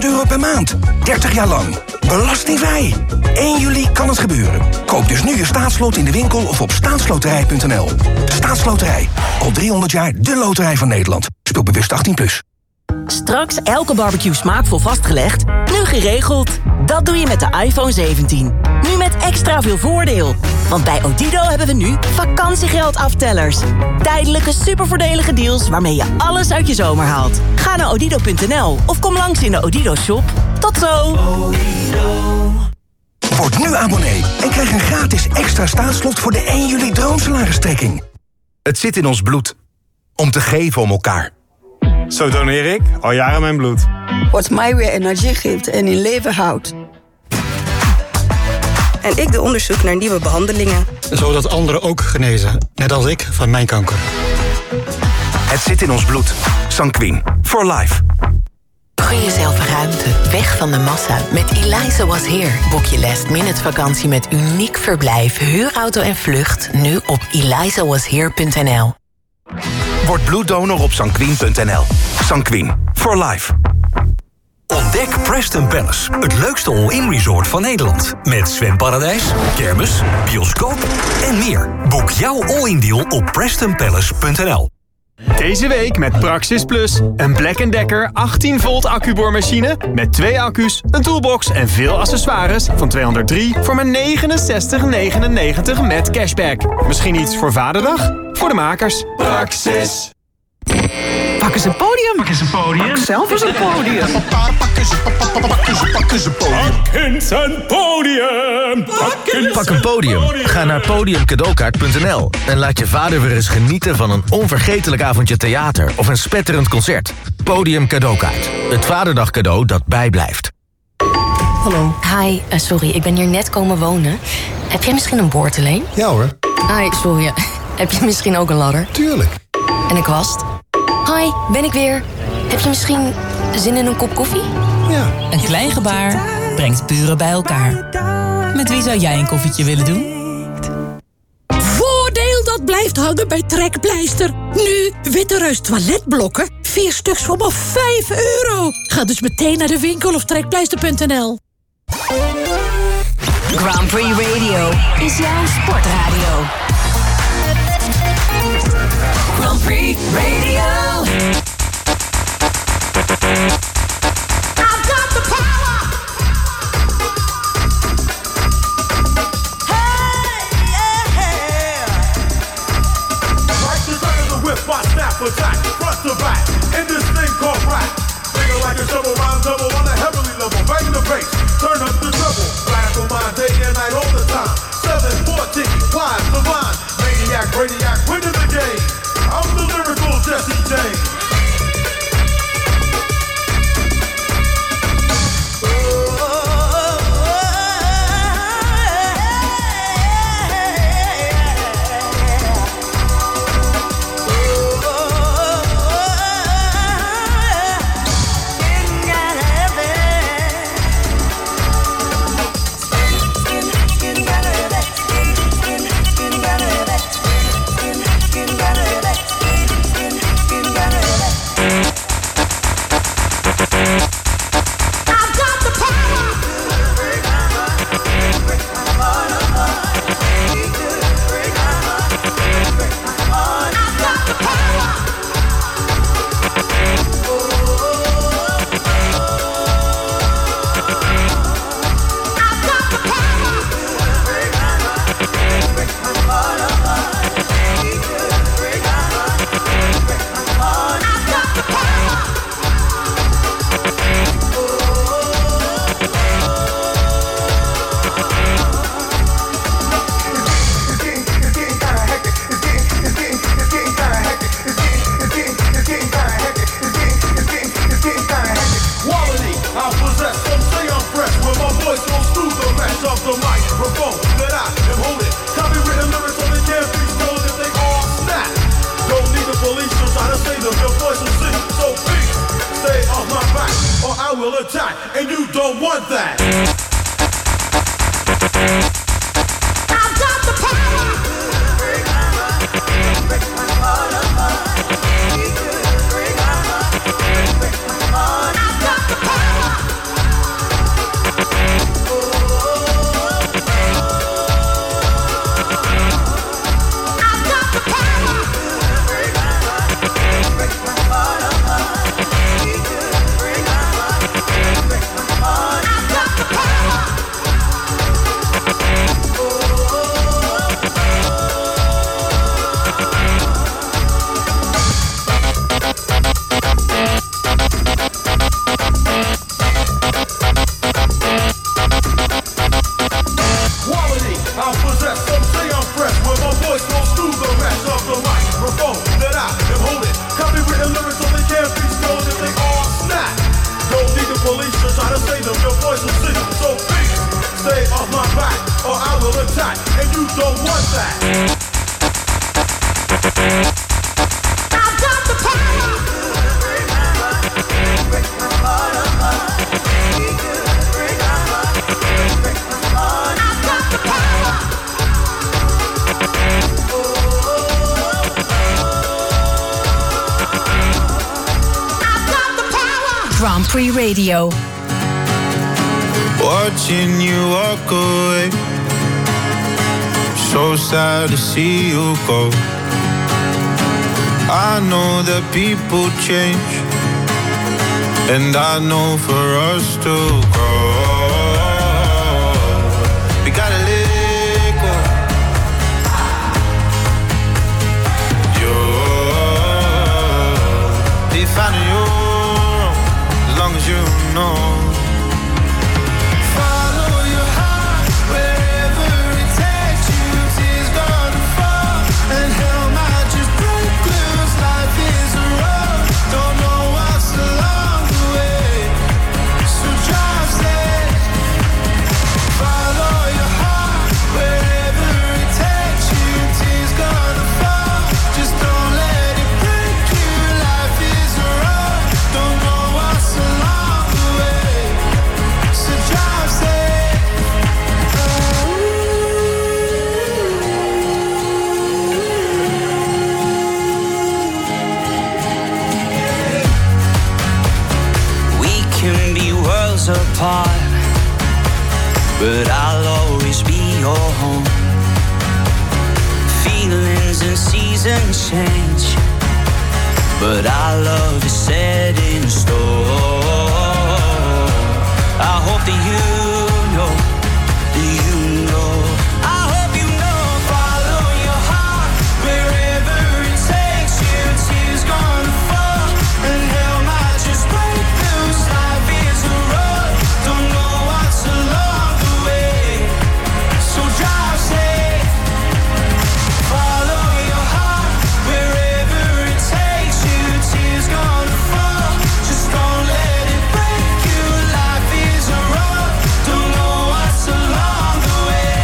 €100 per maand. 30 jaar lang. Belastingvrij. 1 juli kan het gebeuren. Koop dus nu je staatslot in de winkel of op staatsloterij.nl. Staatsloterij. Al 300 jaar de loterij van Nederland. Speel bewust 18+. Straks elke barbecue smaakvol vastgelegd. Nu geregeld. Dat doe je met de iPhone 17. Nu met extra veel voordeel. Want bij Odido hebben we nu vakantiegeldaftellers. Tijdelijke supervoordelige deals waarmee je alles uit je zomer haalt. Ga naar odido.nl of kom langs in de Odido-shop. Tot zo! Word nu abonnee en krijg een gratis extra staatslot voor de 1 juli droomsalaristrekking. Het zit in ons bloed. Om te geven om elkaar. Zo doneer ik al jaren mijn bloed. Wat mij weer energie geeft en in leven houdt. En ik doe onderzoek naar nieuwe behandelingen. Zodat anderen ook genezen, net als ik van mijn kanker. Het zit in ons bloed. Sanquin. For life. Gun jezelf ruimte, weg van de massa. Met Eliza Was Here boek je last-minute vakantie met uniek verblijf, huurauto en vlucht. Nu op elizawashere.nl. Word bloeddonor op sanquin.nl. Sanquin. For life. Ontdek Preston Palace, het leukste all-in resort van Nederland. Met zwemparadijs, kermis, bioscoop en meer. Boek jouw all-in deal op prestonpalace.nl. Deze week met Praxis Plus. Een Black & Decker 18 volt accuboormachine met 2 accu's, een toolbox en veel accessoires van 203 voor maar €69,99 met cashback. Misschien iets voor Vaderdag? Voor de makers. Praxis. Pak eens een podium. Pak eens een podium. Pak zelf eens een podium. Pak eens een podium. Pak een podium. Ga naar podiumcadeaukaart.nl en laat je vader weer eens genieten van een onvergetelijk avondje theater of een spetterend concert. Podium Cadeaukaart. Het vaderdag cadeau dat bijblijft. Hallo. Hi, sorry, ik ben hier net komen wonen. Heb jij misschien een boord alleen? Ja hoor. Hi, sorry. Heb je misschien ook een ladder? Tuurlijk. En een kwast? Hi, ben ik weer. Heb je misschien zin in een kop koffie? Ja. Een klein gebaar brengt buren bij elkaar. Met wie zou jij een koffietje willen doen? Voordeel dat blijft hangen bij Trekpleister. Nu Witte Reus toiletblokken. 4 stuks voor maar €5. Ga dus meteen naar de winkel of trekpleister.nl. Grand Prix Radio is jouw sportradio. Grand Prix Radio. I've got the power. Hey, yeah. Like the gun of the whip, I snap attack, front to back, in this thing called rap. Figure like a shovel, rhyme double on a heavenly level. Bang the bass, turn up the treble. Rap on my day and night all the time. 714, wise the line. Maniac, radiac, winning the game. I'm the lyrical Jesse James. Alicia, try to say them, your voice will sing. So please, stay off my back, or I will attack, and you don't want that. I've got the power. Break my heart apart. Break my heart. Break my heart. I've got the power. I've got the power. Grand Prix Radio. Watching you walk away, so sad to see you go. I know that people change, and I know for us to grow, we gotta let go. You're defining your own, as long as you know. Apart, but I'll always be your home. Feelings and seasons change, but our love is set in stone. I hope that you know, I hope you know, follow your heart wherever it takes you. Tears gonna fall and hell might just break loose. Life is a road, don't know what's along the way, so drive safe. Follow your heart wherever it takes you. Tears gonna fall, just don't let it break you. Life is a road, don't know what's along the way.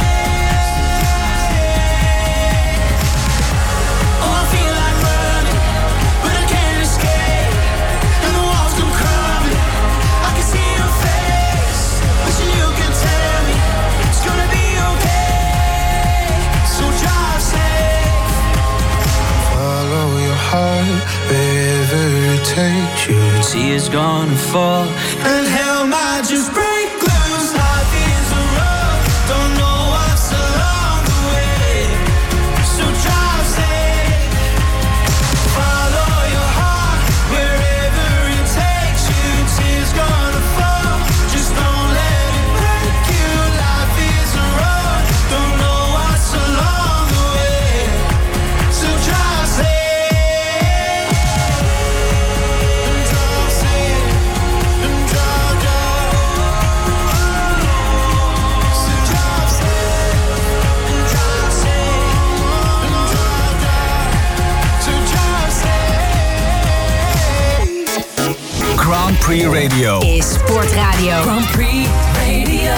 Oh, I feel like running, but I can't escape, and the walls come crumbling. I can see your face, wishing you could tell me it's gonna be okay, so drive safe. Follow your heart wherever it takes you. Tears gonna fall and hell might just break loose. Life is a road, don't know what's along the way, so drive safe. Follow your heart wherever it takes you. Tears gonna fall, just don't let it break you. Life is a road, don't know what's along the way, so drive safe. Drive safe, and drive so drive safe, and drive safe, and drive so drive safe. Grand Prix Radio Is Sportradio. Grand Prix Radio.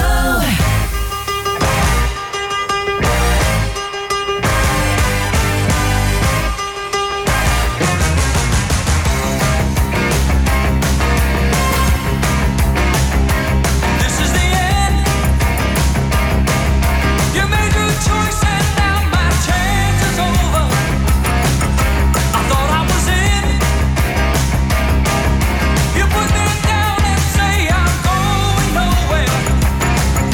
This is the end. You made your choice and now my chance is over. I thought I was in. You put me down and say I'm going nowhere.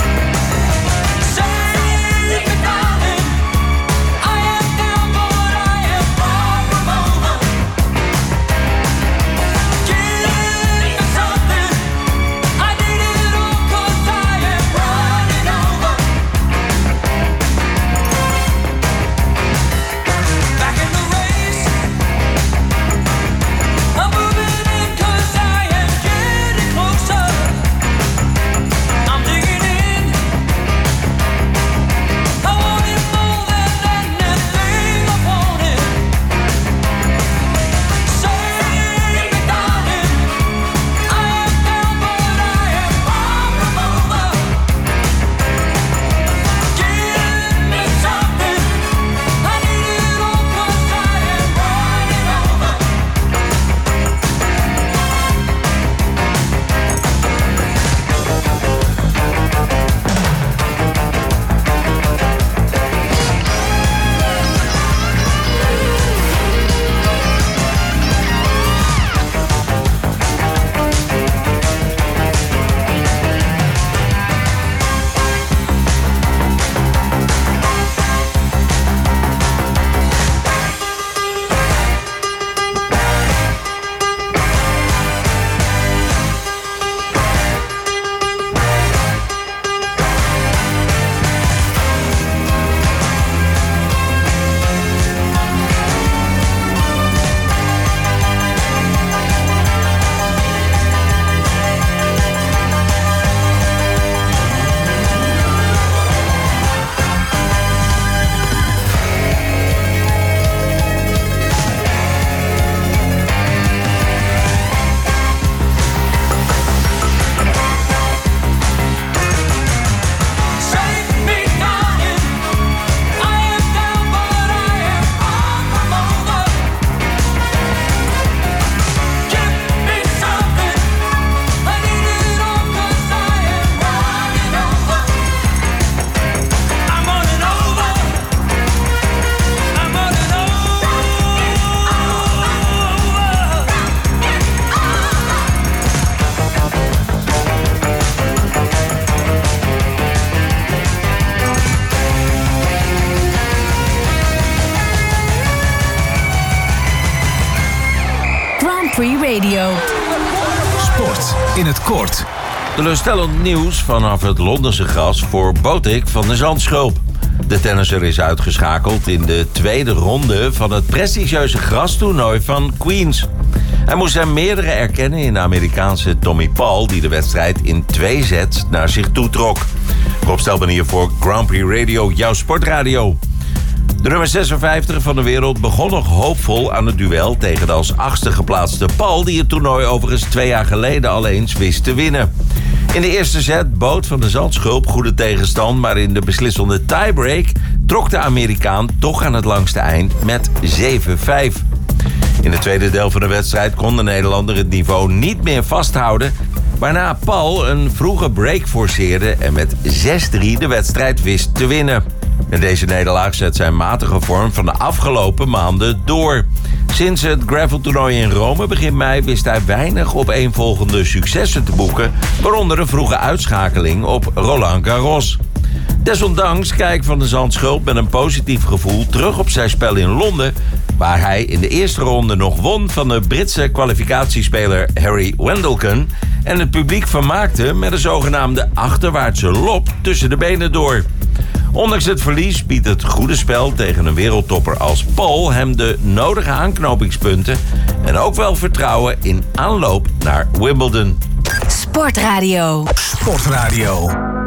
Radio. Sport in het kort. Teleurstellend nieuws vanaf het Londense gras voor Botic van de Zandschulp. De tennisser is uitgeschakeld in de tweede ronde van het prestigieuze grastoernooi van Queens. Hij moest zijn meerdere erkennen in de Amerikaanse Tommy Paul, die de wedstrijd in 2 sets naar zich toe trok. Rob Stelman hier voor Grand Prix Radio, jouw sportradio. De nummer 56 van de wereld begon nog hoopvol aan het duel tegen de als 8e geplaatste Paul, die het toernooi overigens 2 jaar geleden al eens wist te winnen. In de eerste set bood Van de Zandschulp goede tegenstand, maar in de beslissende tiebreak trok de Amerikaan toch aan het langste eind met 7-5. In het tweede deel van de wedstrijd kon de Nederlander het niveau niet meer vasthouden, waarna Paul een vroege break forceerde en met 6-3 de wedstrijd wist te winnen. En deze nederlaag zet zijn matige vorm van de afgelopen maanden door. Sinds het graveltoernooi in Rome begin mei wist hij weinig opeenvolgende successen te boeken, waaronder een vroege uitschakeling op Roland Garros. Desondanks kijkt Van de Zandschulp met een positief gevoel terug op zijn spel in Londen, waar hij in de eerste ronde nog won van de Britse kwalificatiespeler Harry Wendelken en het publiek vermaakte met een zogenaamde achterwaartse lop tussen de benen door. Ondanks het verlies biedt het goede spel tegen een wereldtopper als Paul hem de nodige aanknopingspunten en ook wel vertrouwen in aanloop naar Wimbledon. Sportradio. Sportradio.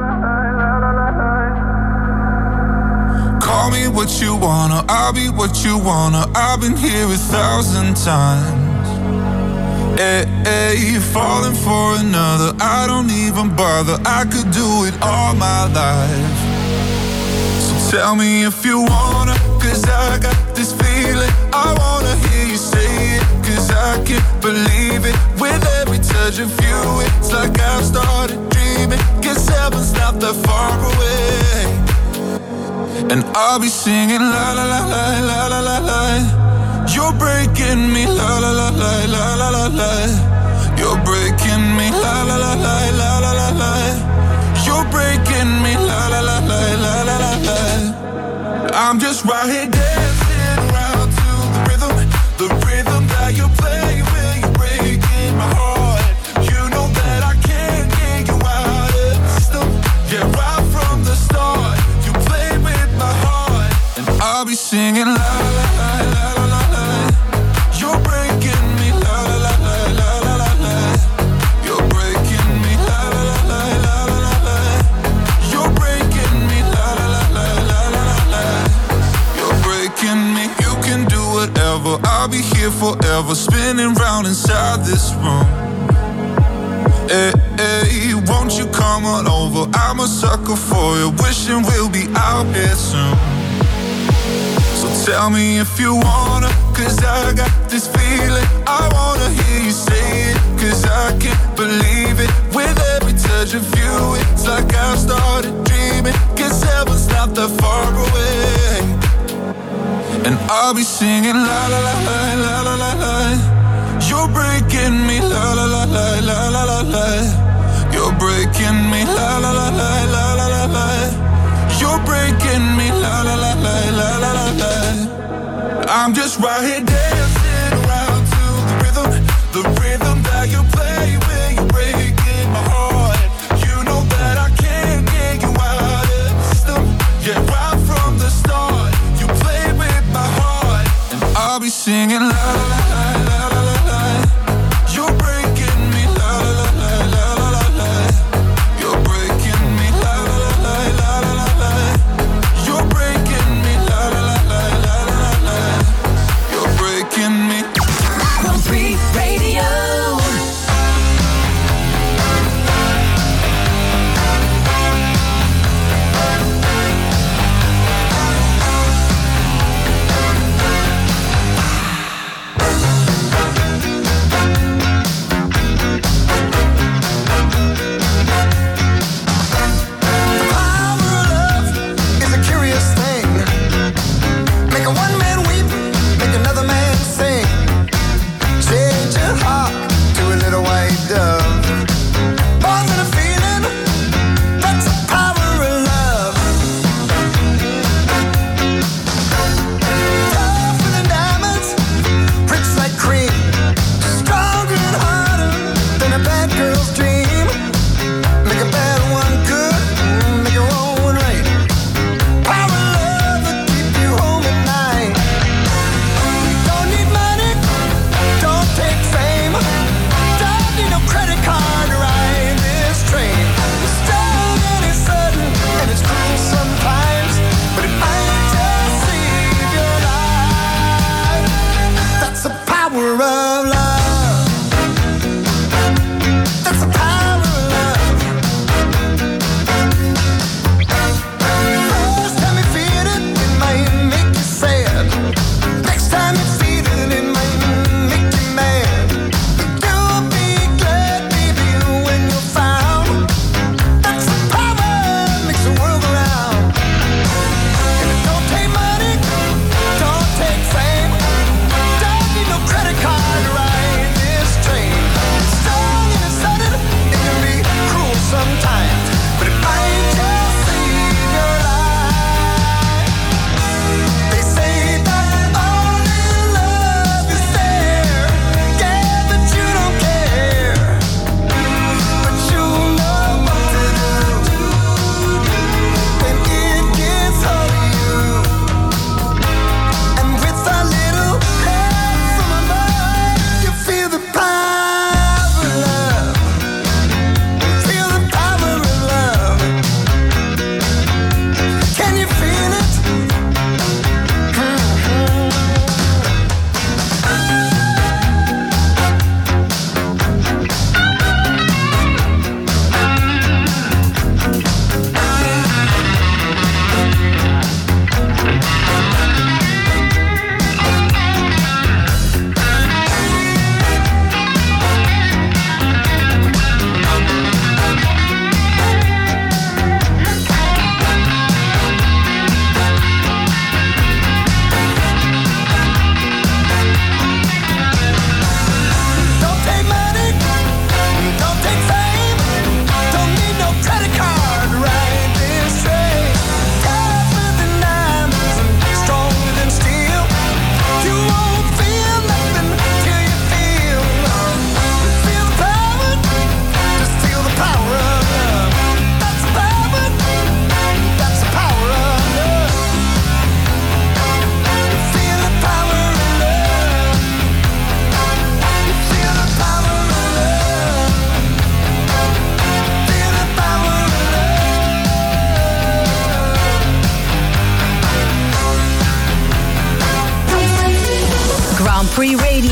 Call me what you wanna, I'll be what you wanna. I've been here 1,000 times. Hey, falling for another, I don't even bother. I could do it all my life. So tell me if you wanna, cause I got this feeling. I wanna hear you say it, cause I can't believe it. With every touch of you, it's like I've started dreaming. Guess heaven's not that far away. And I'll be singing la la la la la la la la. You're breaking me la la la la la la la la. You're breaking me la la la la la la la la. You're breaking me la la la la la la la la. I'm just right here dancing around to the rhythm that you play when you're breaking my heart. You know that I can't get you out of the system. Yeah, right from the start. I'll be singing la la la la la la la. You're breaking me la la la la la la la la. You're breaking me la la la la la la la la. You're breaking me la la la la la la la la. You're breaking me. You can do whatever. I'll be here forever, spinning round inside this room. Hey, won't you come on over? I'm a sucker for you, wishing we'll be out here soon. So tell me if you wanna, cause I got this feeling. I wanna hear you say it, cause I can't believe it. With every touch of you, it's like I've started dreaming. Cause heaven's not that far away. And I'll be singing la la la la la la la la. You're breaking me la la la la la la la la. You're breaking me la la la la la la la la. You're breaking me la la la la la la la la. I'm just right here dancing around to the rhythm that you play when you're breaking my heart. You know that I can't get you out of the system. Yeah, right from the start, you play with my heart, and I'll be singing la la la la la la la. You're breaking me la la la la la la la. You're breaking me la la la la la la la. You're breaking me la la la la la la la. You're breaking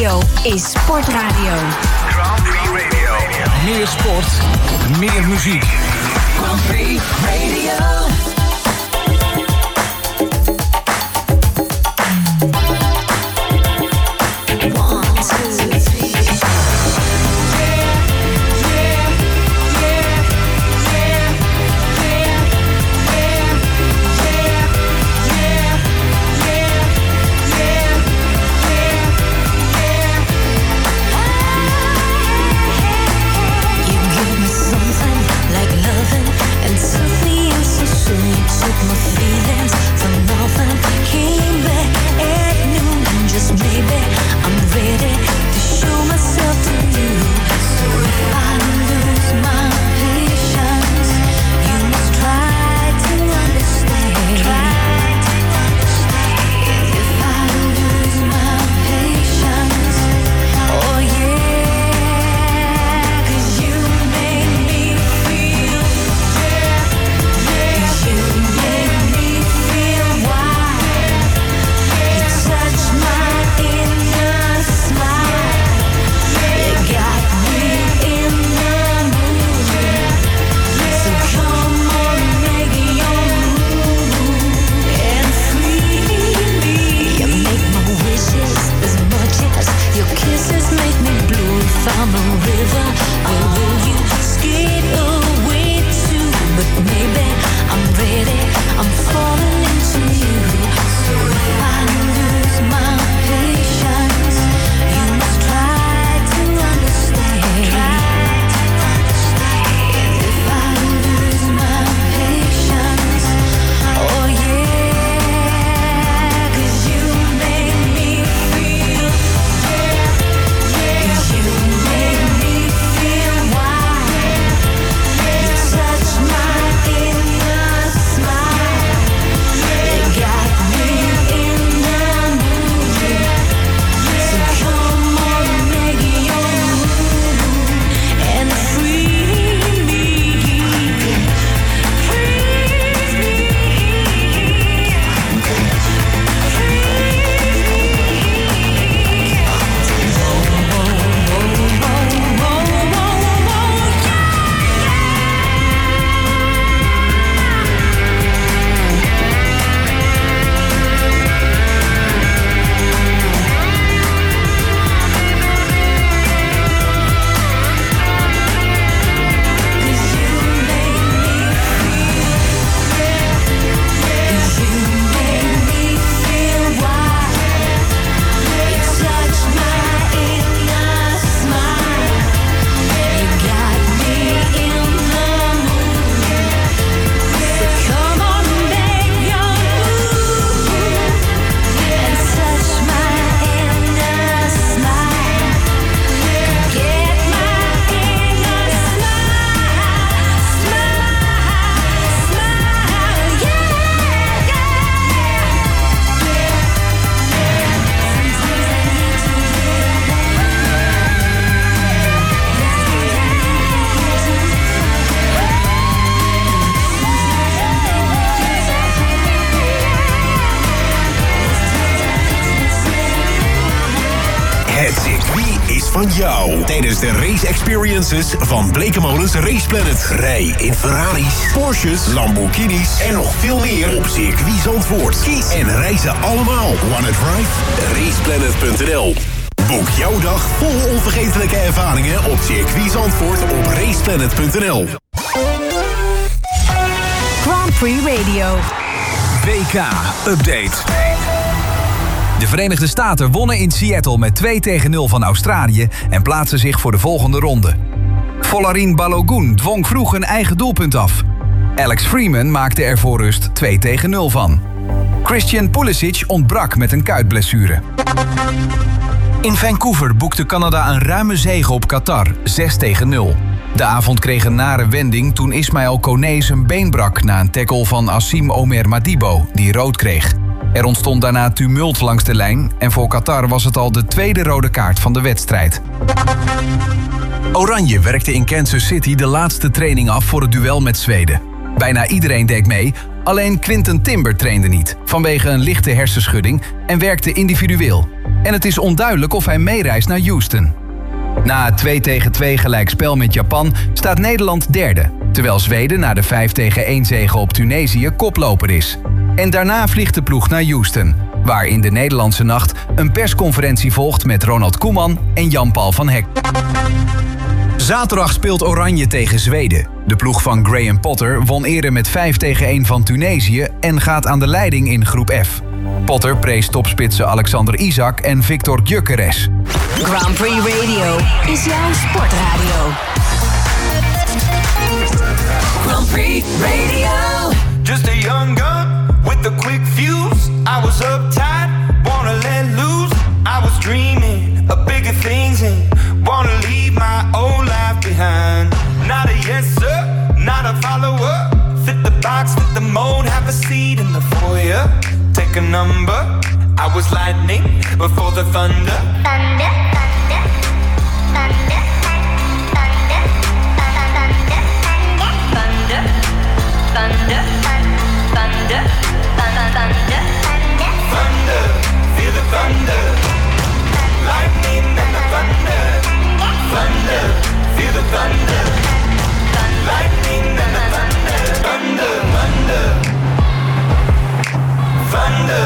Radio is Sportradio. Grand Prix Radio. Meer sport, meer muziek. Grand Prix Radio. van jou tijdens de race experiences van Blekemolens Race Planet. Rij in Ferraris, Porsches, Lamborghinis en nog veel meer op circuit Zandvoort. Kies en rij ze allemaal. Wanna drive? Raceplanet.nl. Boek jouw dag vol onvergetelijke ervaringen op circuit Zandvoort op raceplanet.nl. Grand Prix Radio. WK-update. De Verenigde Staten wonnen in Seattle met 2-0 van Australië en plaatsen zich voor de volgende ronde. Folarin Balogun dwong vroeg een eigen doelpunt af. Alex Freeman maakte er voor rust 2-0 van. Christian Pulisic ontbrak met een kuitblessure. In Vancouver boekte Canada een ruime zege op Qatar, 6-0. De avond kreeg een nare wending toen Ismaël Koné zijn been brak na een tackle van Assim Omer Madibo, die rood kreeg. Er ontstond daarna tumult langs de lijn en voor Qatar was het al de tweede rode kaart van de wedstrijd. Oranje werkte in Kansas City de laatste training af voor het duel met Zweden. Bijna iedereen deed mee, Alleen Quinten Timber trainde niet, vanwege een lichte hersenschudding en werkte individueel. En het is onduidelijk of hij meereist naar Houston. Na het 2-2 gelijkspel met Japan staat Nederland derde, terwijl Zweden na de 5-1 zege op Tunesië koploper is. En daarna vliegt de ploeg naar Houston, waar in de Nederlandse nacht een persconferentie volgt met Ronald Koeman en Jan-Paul van Hek. Zaterdag speelt Oranje tegen Zweden. De ploeg van Graham Potter won eerder met 5-1 van Tunesië en gaat aan de leiding in groep F. Potter prees topspitsen Alexander Isak en Victor Gyökeres. Grand Prix Radio is jouw sportradio. Grand Prix Radio. Just a young gun with a quick fuse. I was uptight, wanna let loose. I was dreaming of bigger things and wanna leave my old life behind. Not a yes sir, not a follower. Fit the box, fit the mold, have a seat in the foyer. Take a number. I was lightning before the thunder. Thunder, thunder, thunder, thunder, thunder, thunder, thunder, thunder, thunder, feel the thunder. Lightning and the thunder. Thunder, feel the thunder. Lightning and the thunder. Thunder, thunder, thunder.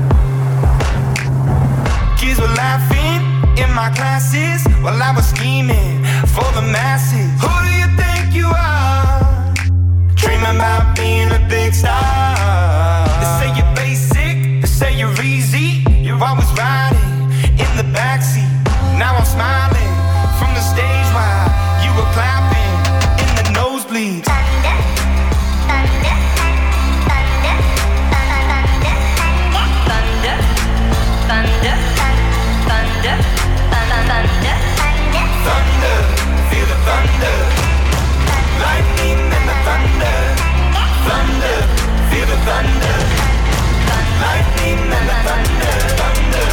Kids were laughing in my classes while I was scheming for the masses. Who do you think you are? Dreaming about being a big star. They say you're basic, they say you're easy. You're always riding in the backseat. Now I'm smiling from the stage while you were clapping in the nosebleeds. Thunder, thunder, thunder, thunder, thunder, thunder, thunder, thunder, thunder, feel the thunder. Lightning and the thunder. Thunder, feel the thunder. Lightning and the thunder. Thunder.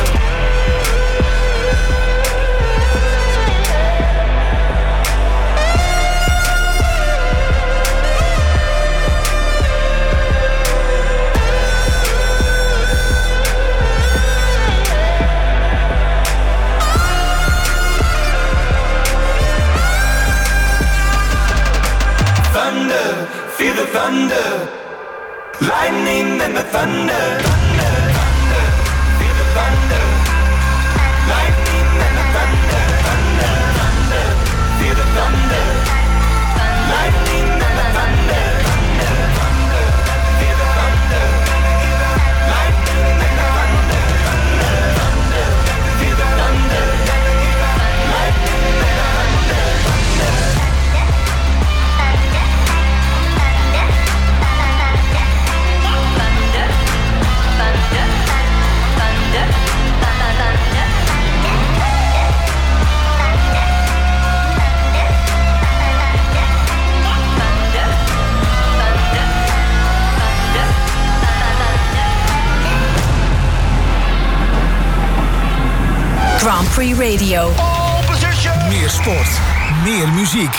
Thunder, feel the thunder. Lightning and the thunder. Thunder, thunder, feel the thunder. Lightning and the thunder. Thunder, thunder, feel the thunder. Lightning and the thunder. Thunder, thunder, feel the thunder. Lightning and the thunder. Thunder, thunder, feel the thunder. Lightning and the thunder. Grand Prix Radio. Meer sport, meer muziek.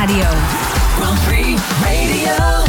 Radio. Grand Prix Radio.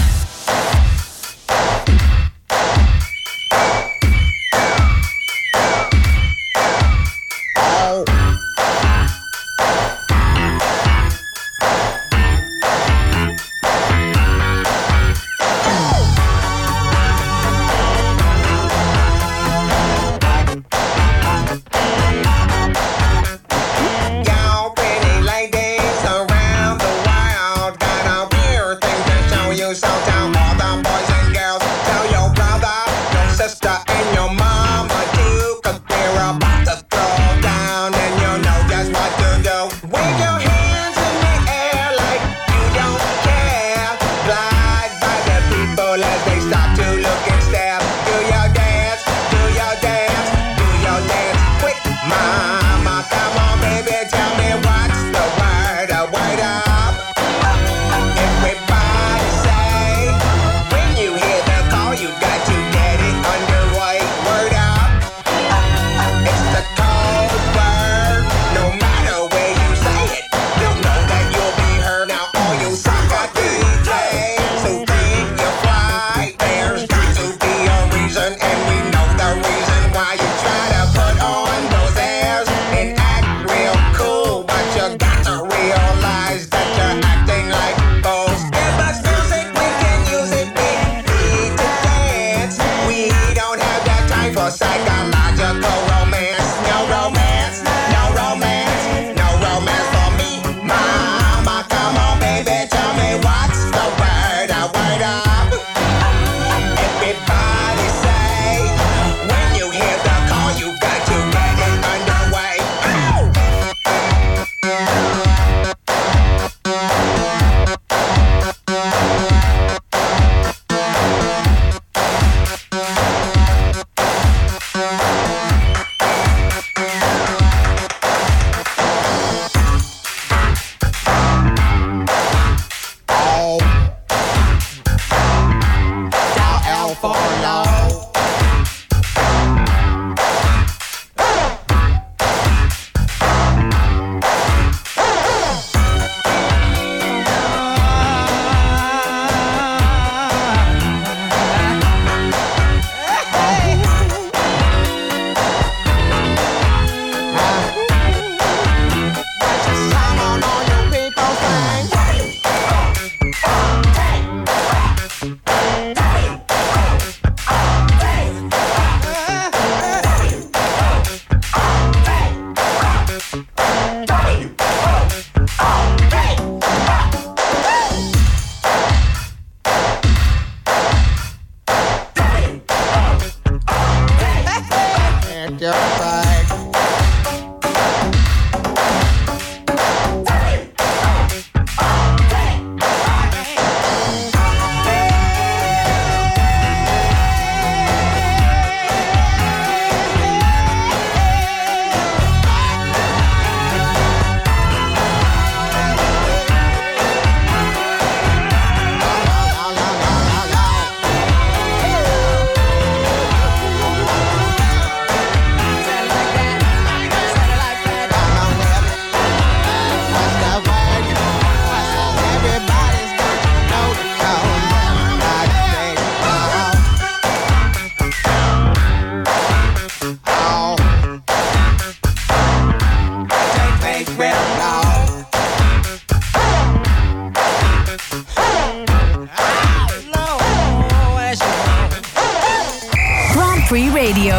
Free Radio.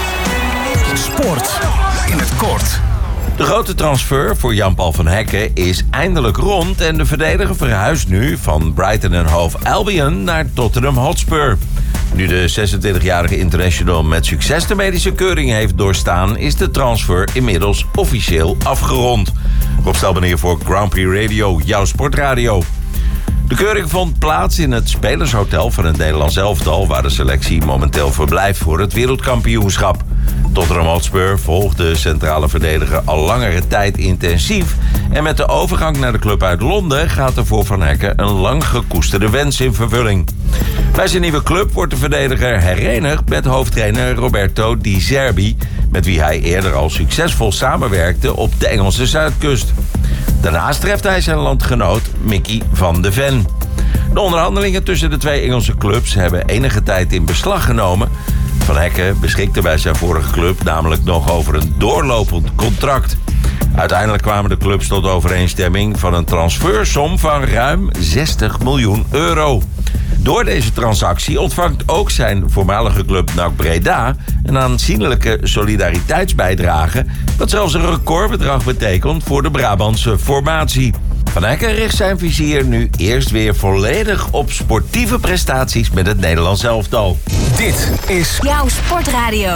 Sport in het kort. De grote transfer voor Jan-Paul van Hekken is eindelijk rond en de verdediger verhuist nu van Brighton & Hove Albion naar Tottenham Hotspur. Nu de 26-jarige international met succes de medische keuring heeft doorstaan, is de transfer inmiddels officieel afgerond. Rob Stelbanier voor Grand Prix Radio, jouw sportradio. De keuring vond plaats in het spelershotel van het Nederlands elftal, waar de selectie momenteel verblijft voor het wereldkampioenschap. Tottenham Hotspur volgt de centrale verdediger al langere tijd intensief. En met de overgang naar de club uit Londen gaat er voor Van Hekken een lang gekoesterde wens in vervulling. Bij zijn nieuwe club wordt de verdediger herenigd met hoofdtrainer Roberto Di Zerbi, met wie hij eerder al succesvol samenwerkte op de Engelse Zuidkust. Daarnaast treft hij zijn landgenoot Mickey van de Ven. De onderhandelingen tussen de twee Engelse clubs hebben enige tijd in beslag genomen. Van Hekken beschikte bij zijn vorige club namelijk nog over een doorlopend contract. Uiteindelijk kwamen de clubs tot overeenstemming van een transfersom van ruim 60 miljoen euro. Door deze transactie ontvangt ook zijn voormalige club NAC Breda een aanzienlijke solidariteitsbijdrage, wat zelfs een recordbedrag betekent voor de Brabantse formatie. Van Hekken richt zijn vizier nu eerst weer volledig op sportieve prestaties met het Nederlands elftal. Dit is jouw sportradio.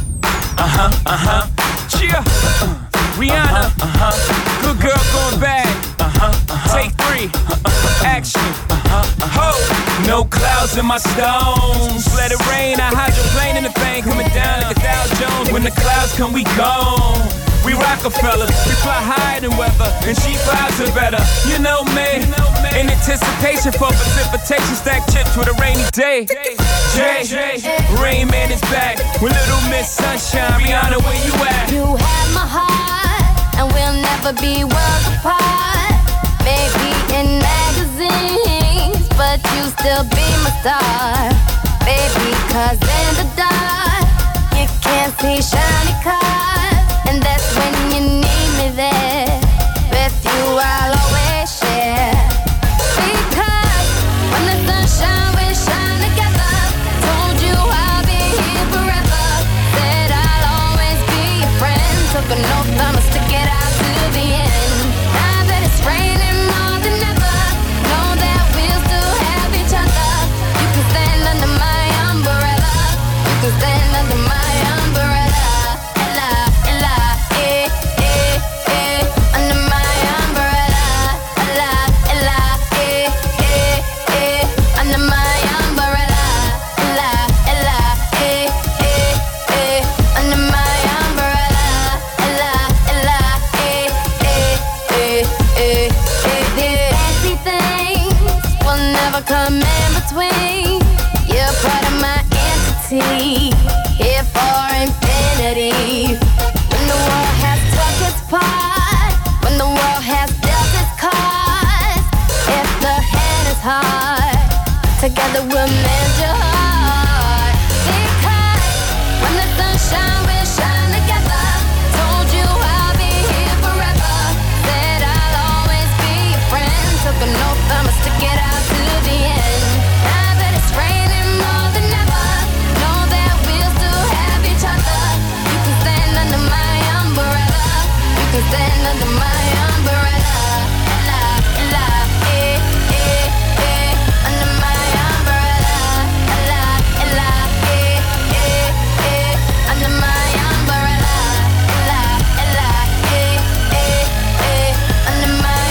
Cheer. Rihanna. Good girl going bad. Take 3. Action. Ho. No clouds in my stones. Let it rain. I hydroplane in the thing coming down like a Dow Jones. When the clouds come, we gone. We Rockefellers, we fly higher than weather, and she flies it better. You know me, in anticipation for precipitation, stack chips with a rainy day. Jay, Rain Man is back with Little Miss Sunshine. Rihanna, where you at? You have my heart, and we'll never be worlds apart. Maybe in magazines, but you still be my star. Baby, 'cause in the dark, you can't see shiny cars. And that's when you need me there. With you I'll always share. Because when the sunshine we shine together. Told you I'll be here forever. Said I'll always be your friend. Took an oath I'ma stick it out to the end. Now that it's raining more than ever, know that we'll still have each other. You can stand under my umbrella. You can stand under my umbrella. Come in between. You're part of my entity, here for infinity. When the world has took its part, when the world has dealt its cards, if the hand is hard, together we'll mend your heart. Because when the sunshine will shine together. Told you I'll be here forever. Said I'll always be your friend. Took an oath I'ma stick it out. Stand under my umbrella, under my umbrella, under my umbrella, under my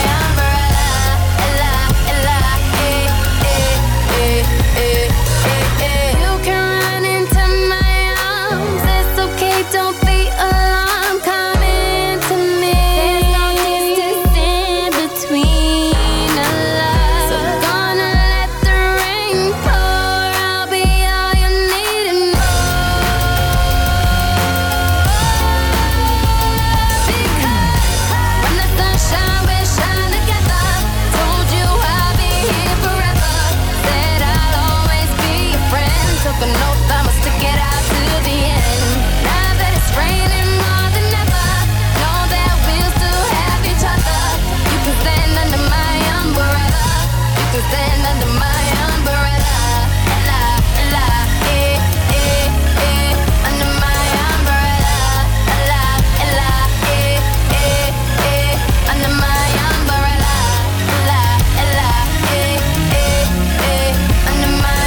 umbrella. You can run into my arms, it's okay, don't be alarmed. Come into me. There's no distance in between us. So gonna let the rain pour. I'll be all you need and more. Because when the sunshine will shine together. Told you I'll be here forever. Said I'll always be your friend. Took an oath I'ma stick it out to the end. Now that it's raining more than ever, know that we'll still have each other. You can stand under my umbrella. You can stand under my umbrella. Under my umbrella. Under my umbrella. Under my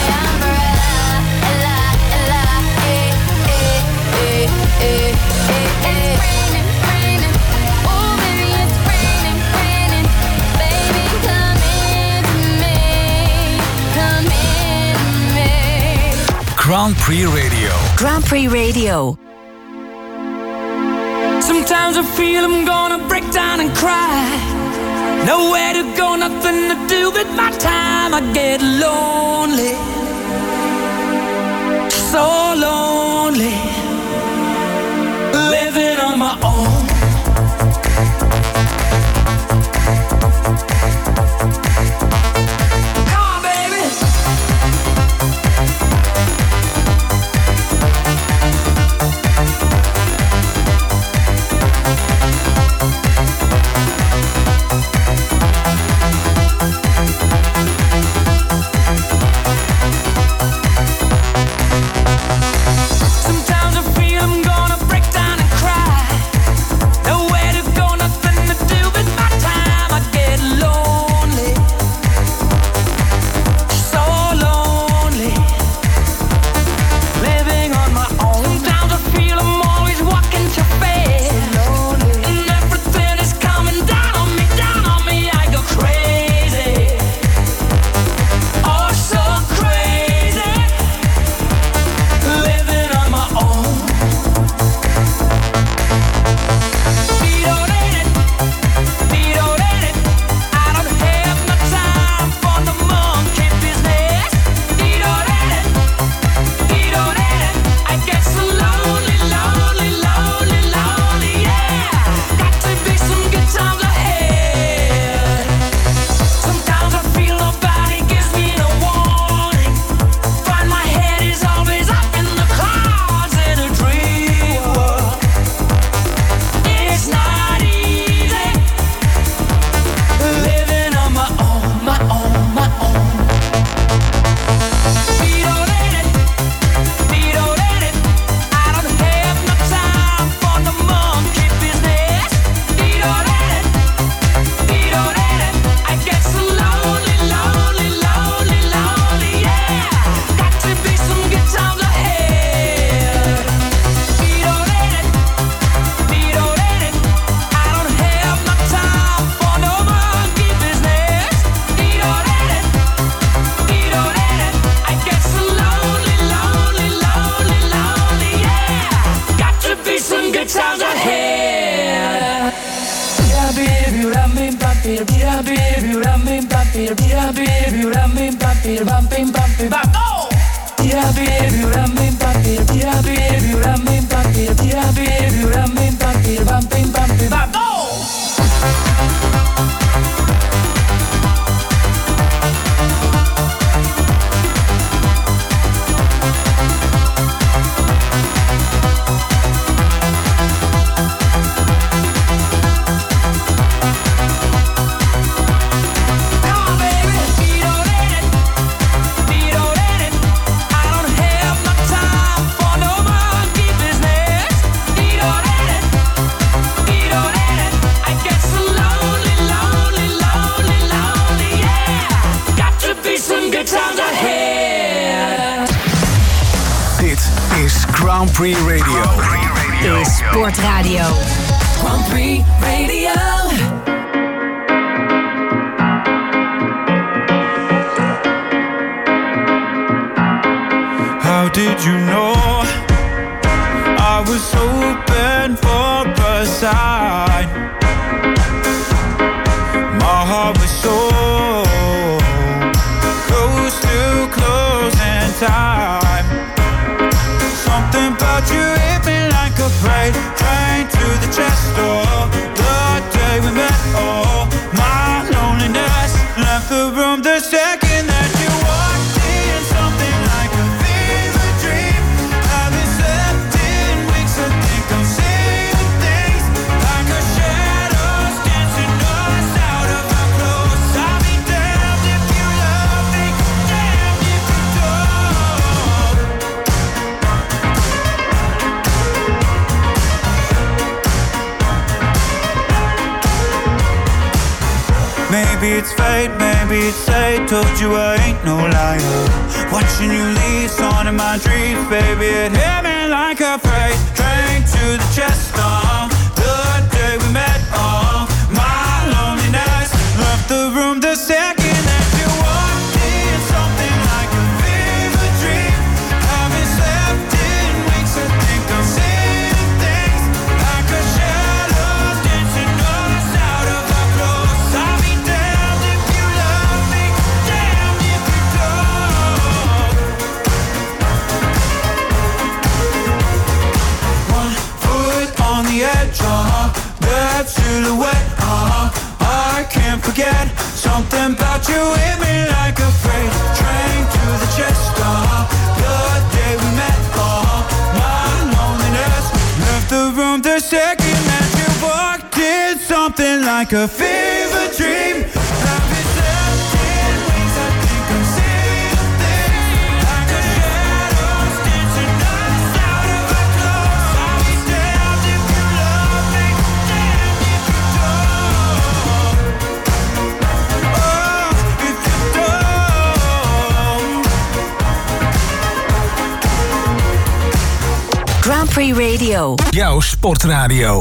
umbrella. It's raining, oh baby, it's raining. Baby, come into me, come into me. Grand Prix Radio. Grand Prix Radio. Sometimes I feel I'm gonna break down and cry. Nowhere to go, nothing to do with my time. I get lonely, so lonely, living on my own. Grand Prix Radio. Is Sportradio. Grand Prix Radio. How did you know I was open for a sign? My heart was so close to closing time. Something about you hit me like a freight train to the chest door. The day we met, oh, my loneliness left the room the second that you walked in. Something like a fever dream. Haven't slept in weeks, I think I'm seeing things like a shadows dancing us out of our clothes. I'll be damned if you love me, damned if you don't. Maybe it's fate, maybe it's fate. Told you I ain't no liar. Watching you leave, on in my dreams, baby. It hit me like a freight train to the chest. The day we met, my loneliness left the room the second that you walked in. Something like a fever dream. Haven't slept in weeks, I think I'm seeing things like a shadow dancing us out of our clothes. I'll be damned if you love me, damned if you don't. One foot on the edge, that silhouette, I can't forget. Something about you hit me like a freight train to the chest. The day we met, my loneliness left the room the second that you walked in. Something like a fever dream. Haven't slept in weeks, I think I'm seeing things like a shadows dancing us out of our clothes. I'll be damned if you love me, damned if you don't. Oh, if you don't. Grand Prix Radio. Jouw sportradio.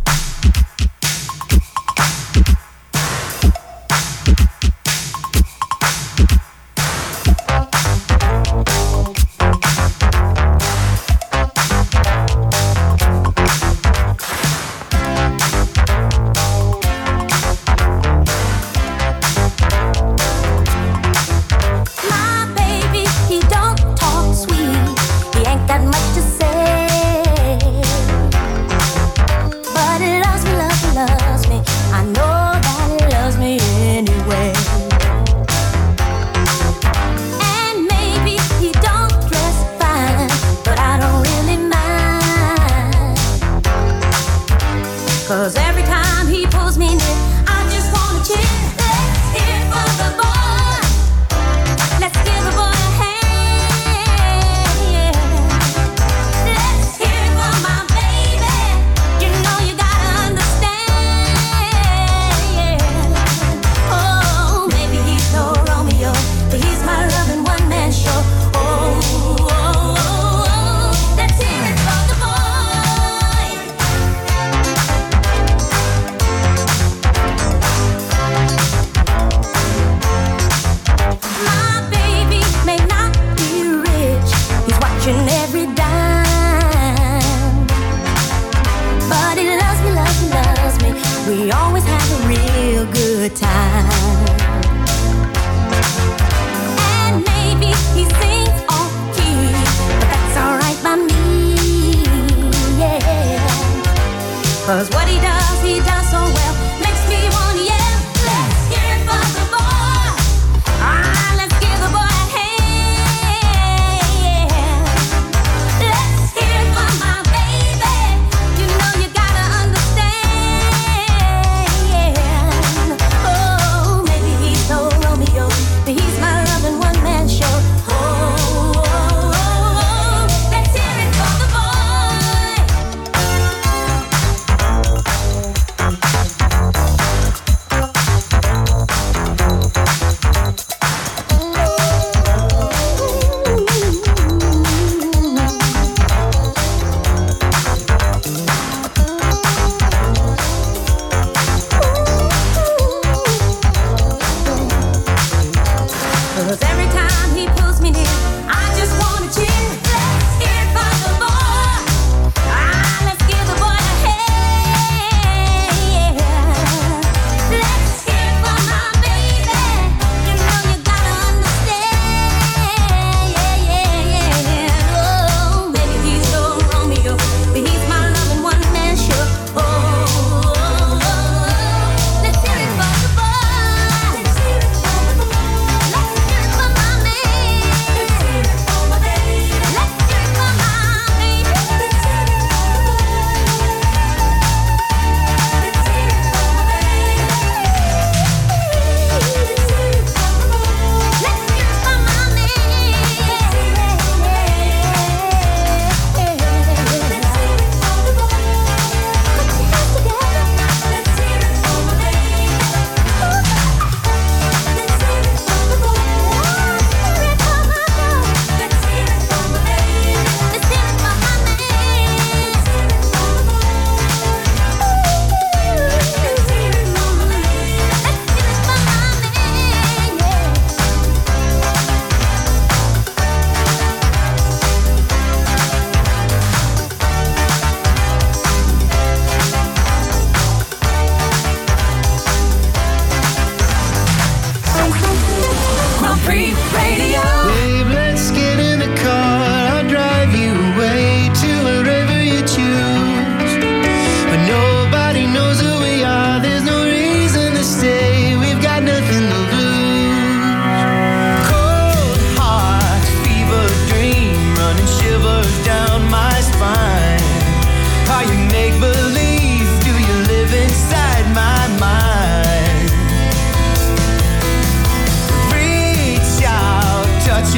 My baby, he don't talk sweet. He ain't got much to say. But he loves me, loves me, loves me. I know that he loves me anyway. And maybe he don't dress fine, but I don't really mind. 'Cause every time he pulls me near, I just wanna cheer. Let's hear it for the boy. Let's give the boy a hand. Let's hear it for my baby. You know you gotta understand. Oh, maybe he's no Romeo, but he's my loving one-man show. Oh, oh, oh, oh. Let's hear it for the boy.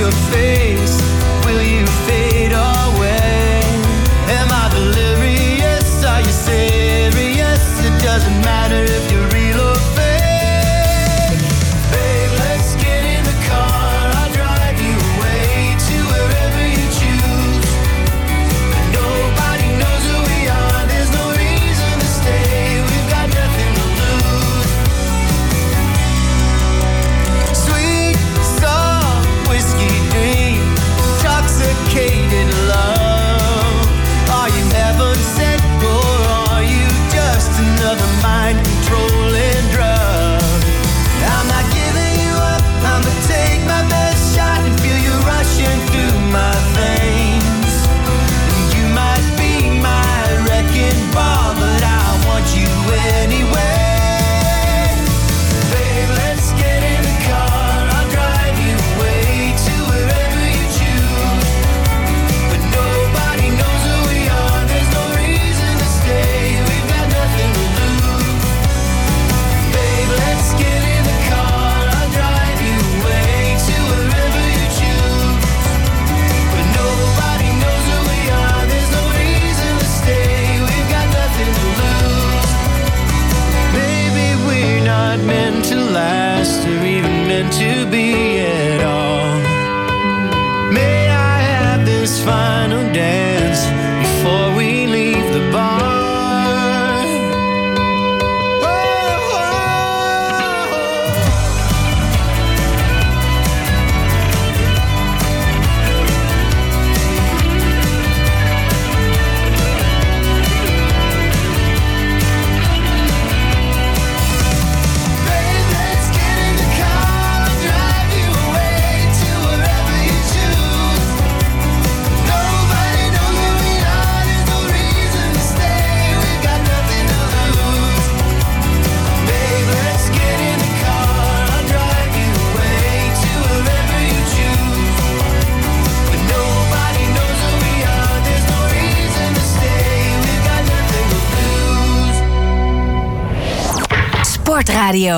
your face, will you fade away? Am I delirious? Are you serious? It doesn't matter if you're real or fake. Babe, let's get in the car. I'll drive you away to wherever you choose. But nobody knows who we are. There's no reason to stay. We've got nothing to lose. Sweet, soft, whiskey dream, intoxicated love. Are you heaven sent or are you just another mind-controlling drug? I'm not giving you up, I'ma take my best shot and feel you rushing through my veins. You might be my wrecking ball, but I want you anyway. Babe, let's get in the car, I'll drive you away to wherever you choose. But nobody knows who we are, there's no reason to stay. We've got nothing to lose. Babe, let's get in the car, I'll drive you away to wherever you choose. But nobody knows who we are, there's no reason to stay. We've got nothing to lose. Maybe we're not meant to last or even meant to be at all. May I have this final dance before we leave the bar? Babe, let's get in the car, I'll drive you away to wherever you choose. Nobody knows who we are, there's no reason to stay. We've got nothing to lose. Babe, let's get in the car, I'll drive you away to wherever you choose. But nobody knows who we are, there's no reason to stay. We've got nothing to lose. Sportradio.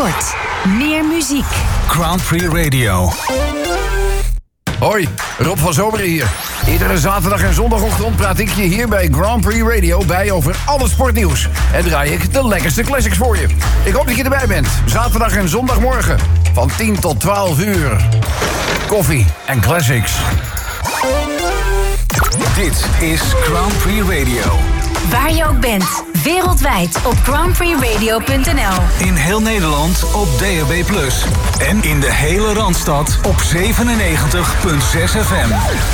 sport. Meer muziek. Grand Prix Radio. Hoi, Rob van Zomeren hier. Iedere zaterdag en zondagochtend praat ik je hier bij Grand Prix Radio bij over alle sportnieuws. En draai ik de lekkerste classics voor je. Ik hoop dat je erbij bent. Zaterdag en zondagmorgen van 10 tot 12 uur. Koffie en classics. Dit is Grand Prix Radio. Waar je ook bent, wereldwijd op grandprixradio.nl. In heel Nederland op DAB+. En in de hele Randstad op 97.6 FM.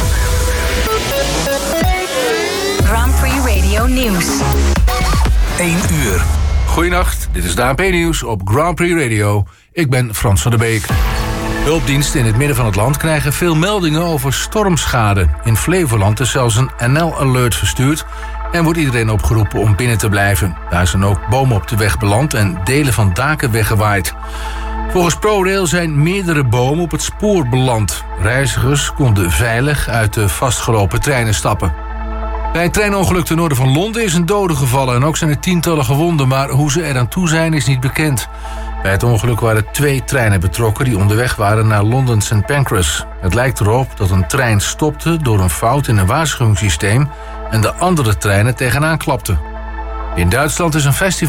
Grand Prix Radio Nieuws. 1 uur. Goedenacht, dit is de ANP Nieuws op Grand Prix Radio. Ik ben Frans van der Beek. Hulpdiensten in het midden van het land krijgen veel meldingen over stormschade. In Flevoland is zelfs een NL-alert verstuurd en wordt iedereen opgeroepen om binnen te blijven. Daar zijn ook bomen op de weg beland en delen van daken weggewaaid. Volgens ProRail zijn meerdere bomen op het spoor beland. Reizigers konden veilig uit de vastgelopen treinen stappen. Bij een treinongeluk ten noorden van Londen is een dode gevallen en ook zijn er tientallen gewonden, maar hoe ze eraan toe zijn is niet bekend. Bij het ongeluk waren 2 treinen betrokken die onderweg waren naar Londen St. Pancras. Het lijkt erop dat een trein stopte door een fout in een waarschuwingssysteem en de andere treinen tegenaan klapten. In Duitsland is een festival